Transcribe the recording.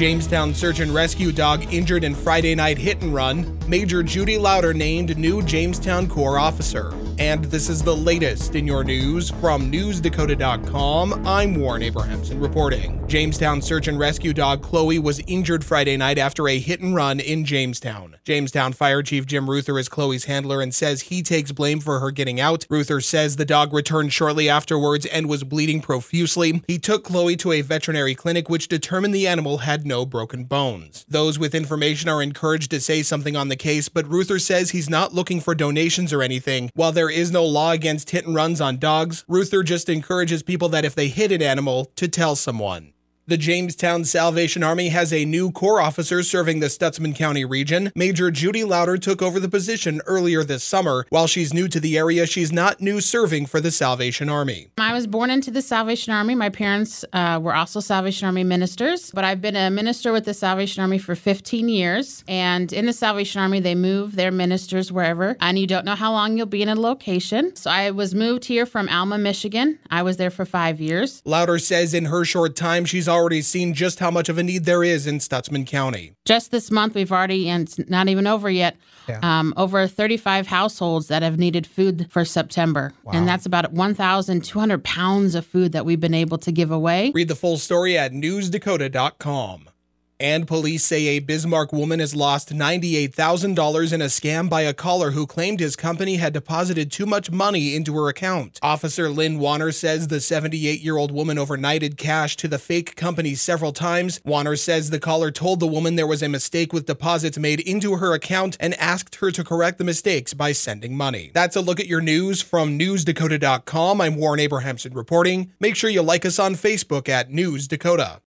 Jamestown search and rescue dog injured in Friday night hit and run. Major Judy Louder named new Jamestown Corps officer. And this is the latest in your news from NewsDakota.com. I'm Warren Abrahamson reporting. Jamestown search and rescue dog Chloe was injured Friday night after a hit and run in Jamestown. Jamestown Fire Chief Jim Ruther is Chloe's handler and says he takes blame for her getting out. Ruther says the dog returned shortly afterwards and was bleeding profusely. He took Chloe to a veterinary clinic which determined the animal had no broken bones. Those with information are encouraged to say something on the case, but Ruther says he's not looking for donations or anything. While there is no law against hit and runs on dogs, Ruther just encourages people that if they hit an animal, to tell someone. The Jamestown Salvation Army has a new Corps officer serving the Stutsman County region. Major Judy Louder took over the position earlier this summer. While she's new to the area, she's not new serving for the Salvation Army. I was born into the Salvation Army. My parents were also Salvation Army ministers, but I've been a minister with the Salvation Army for 15 years. And in the Salvation Army, they move their ministers wherever, and you don't know how long you'll be in a location. So I was moved here from Alma, Michigan. I was there for 5 years. Louder says in her short time, she's already seen just how much of a need there is in Stutsman County. Just this month, we've already, and it's not even over yet, over 35 households that have needed food for September. Wow. And that's about 1,200 pounds of food that we've been able to give away. Read the full story at newsdakota.com. And police say a Bismarck woman has lost $98,000 in a scam by a caller who claimed his company had deposited too much money into her account. Officer Lynn Warner says the 78-year-old woman overnighted cash to the fake company several times. Warner says the caller told the woman there was a mistake with deposits made into her account and asked her to correct the mistakes by sending money. That's a look at your news from NewsDakota.com. I'm Warren Abrahamson reporting. Make sure you like us on Facebook at News Dakota.